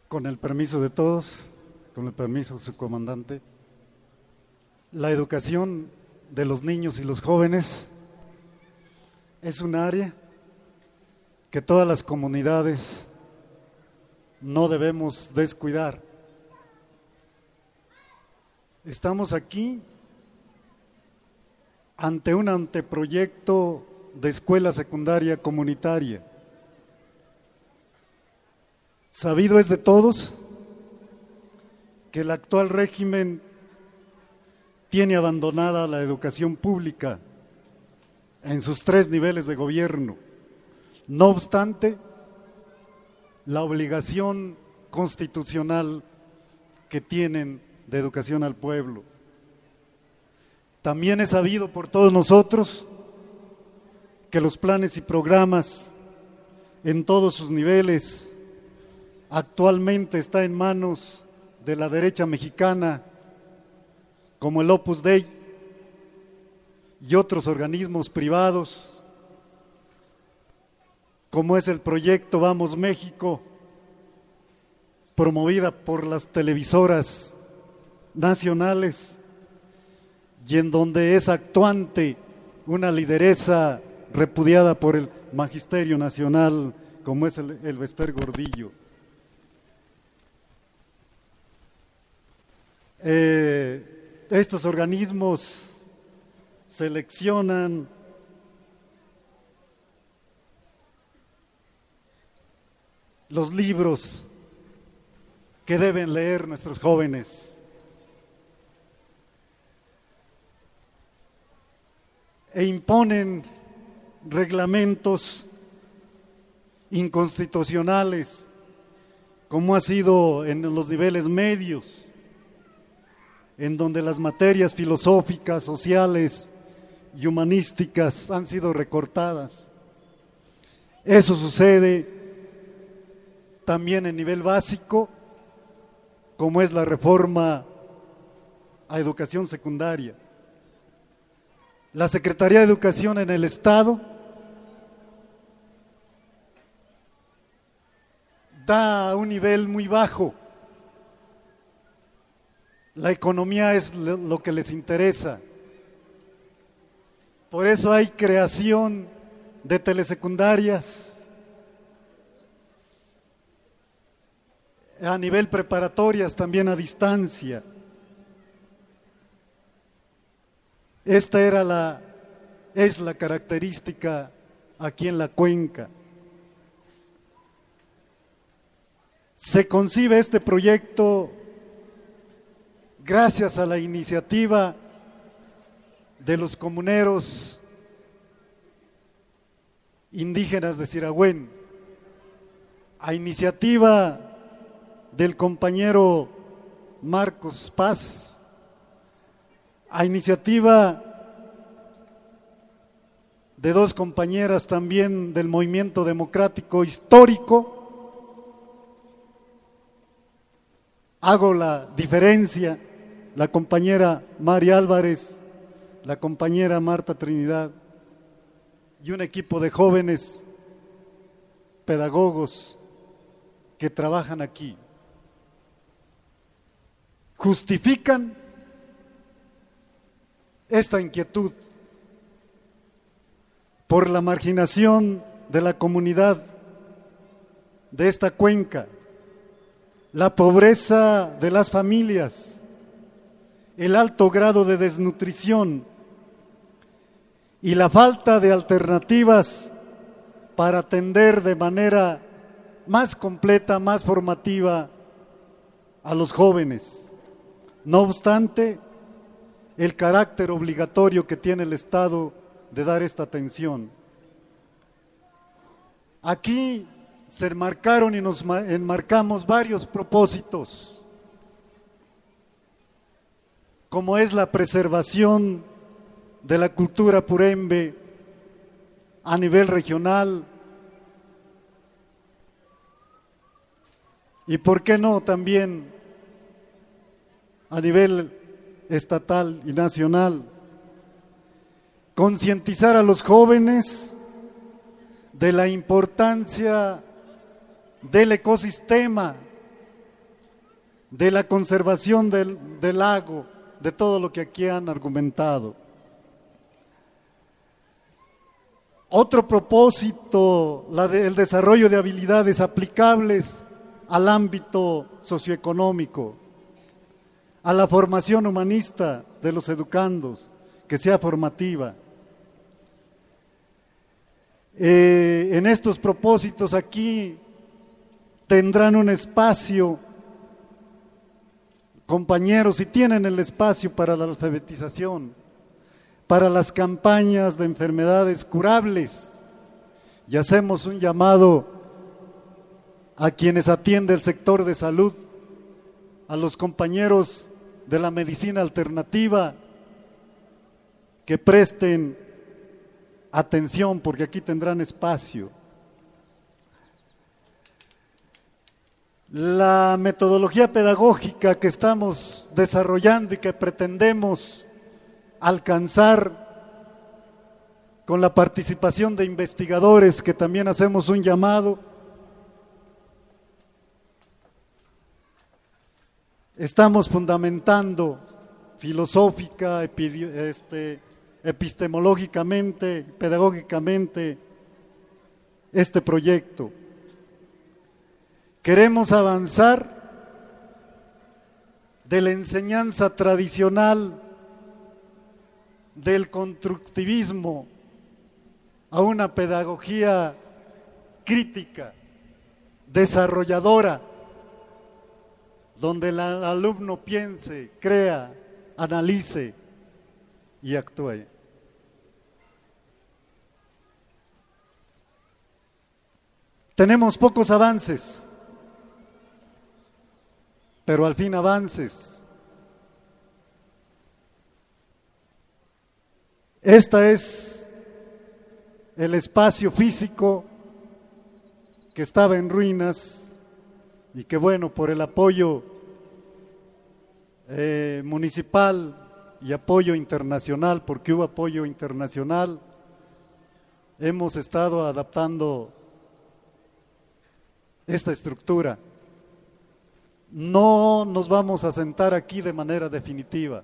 Con el permiso de todos, con el permiso de su comandante, la educación de los niños y los jóvenes es un área que todas las comunidades no debemos descuidar. Estamos aquí ante un anteproyecto de escuela secundaria comunitaria. Sabido es de todos que el actual régimen tiene abandonada la educación pública en sus 3 niveles de gobierno. No obstante, la obligación constitucional que tienen de educación al pueblo. También es sabido por todos nosotros que los planes y programas en todos sus niveles actualmente está en manos de la derecha mexicana, como el Opus Dei y otros organismos privados, como es el proyecto Vamos México, promovida por las televisoras nacionales y en donde es actuante una lideresa repudiada por el Magisterio Nacional, como es el Bester Gordillo. Estos organismos seleccionan los libros que deben leer nuestros jóvenes e imponen reglamentos inconstitucionales, como ha sido en los niveles medios, en donde las materias filosóficas, sociales y humanísticas han sido recortadas. Eso sucede también en nivel básico, como es la reforma a educación secundaria. La Secretaría de Educación en el Estado da a un nivel muy bajo. La economía es lo que les interesa. Por eso hay creación de telesecundarias a nivel preparatorias, también a distancia. Esta es la característica aquí en la cuenca. Se concibe este proyecto gracias a la iniciativa de los comuneros indígenas de Siragüen, a iniciativa del compañero Marcos Paz, a iniciativa de 2 compañeras también del movimiento democrático histórico. Hago la diferencia, la compañera Mari Álvarez, la compañera Marta Trinidad y un equipo de jóvenes pedagogos que trabajan aquí. Justifican esta inquietud por la marginación de la comunidad de esta cuenca, la pobreza de las familias, el alto grado de desnutrición y la falta de alternativas para atender de manera más completa, más formativa a los jóvenes. No obstante, el carácter obligatorio que tiene el Estado de dar esta atención. Aquí se enmarcaron y nos enmarcamos varios propósitos, como es la preservación de la cultura purembe a nivel regional y, ¿por qué no?, también a nivel estatal y nacional. Concientizar a los jóvenes de la importancia del ecosistema de la conservación del lago, de todo lo que aquí han argumentado. Otro propósito, el desarrollo de habilidades aplicables al ámbito socioeconómico, a la formación humanista de los educandos, que sea formativa. En estos propósitos aquí tendrán un espacio, compañeros, y tienen el espacio para la alfabetización, para las campañas de enfermedades curables, y hacemos un llamado a quienes atienden el sector de salud, a los compañeros de la medicina alternativa, que presten atención, porque aquí tendrán espacio. La metodología pedagógica que estamos desarrollando y que pretendemos alcanzar con la participación de investigadores, que también hacemos un llamado, estamos fundamentando filosófica, epistemológicamente, pedagógicamente este proyecto. Queremos avanzar de la enseñanza tradicional del constructivismo a una pedagogía crítica, desarrolladora, donde el alumno piense, crea, analice y actúe. Tenemos pocos avances, pero al fin avances. Este es el espacio físico que estaba en ruinas y que, bueno, por el apoyo municipal y apoyo internacional, porque hubo apoyo internacional, hemos estado adaptando esta estructura. No nos vamos a sentar aquí de manera definitiva.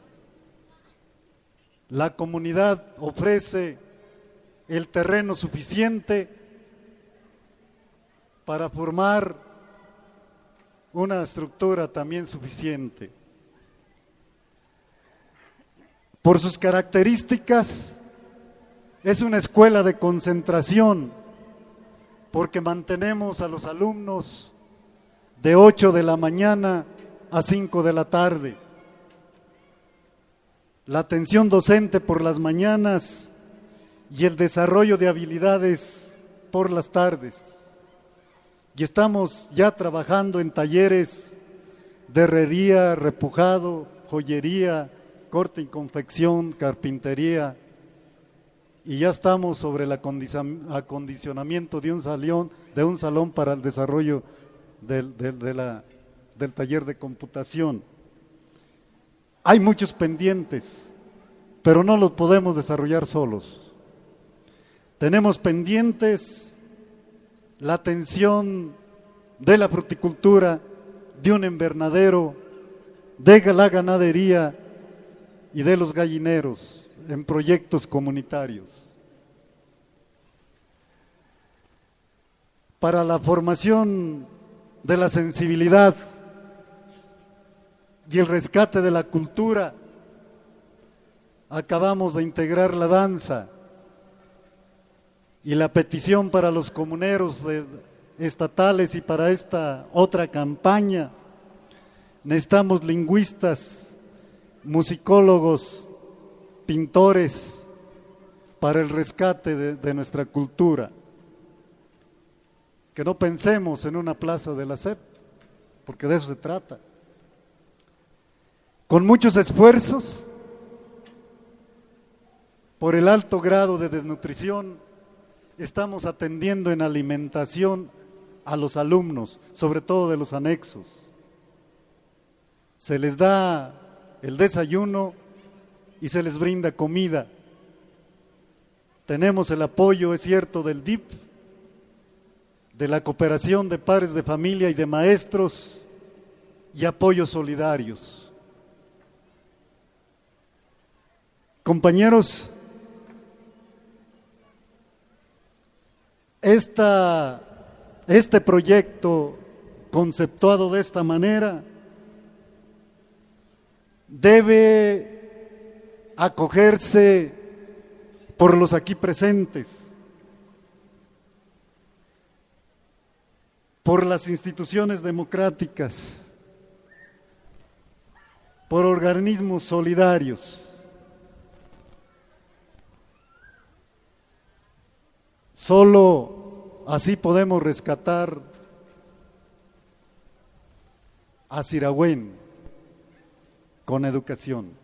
La comunidad ofrece el terreno suficiente para formar una estructura también suficiente. Por sus características, es una escuela de concentración, porque mantenemos a los alumnos de 8 de la mañana a 5 de la tarde. La atención docente por las mañanas y el desarrollo de habilidades por las tardes. Y estamos ya trabajando en talleres de herrería, repujado, joyería, corte y confección, carpintería, y ya estamos sobre el acondicionamiento de un salón para el desarrollo del taller de computación. Hay muchos pendientes, pero no los podemos desarrollar solos. Tenemos pendientes la atención de la fruticultura, de un invernadero, de la ganadería y de los gallineros en proyectos comunitarios. Para la formación de la sensibilidad y el rescate de la cultura, acabamos de integrar la danza, y la petición para los comuneros estatales y para esta otra campaña, necesitamos lingüistas, musicólogos, pintores para el rescate de nuestra cultura. Que no pensemos en una plaza de la SEP, porque de eso se trata. Con muchos esfuerzos, por el alto grado de desnutrición, estamos atendiendo en alimentación a los alumnos, sobre todo de los anexos. Se les da el desayuno y se les brinda comida. Tenemos el apoyo, es cierto, del DIF, de la cooperación de padres de familia y de maestros, y apoyos solidarios. Compañeros, este proyecto conceptuado de esta manera debe acogerse por los aquí presentes, por las instituciones democráticas, por organismos solidarios. Solo así podemos rescatar a Sirahuén con educación.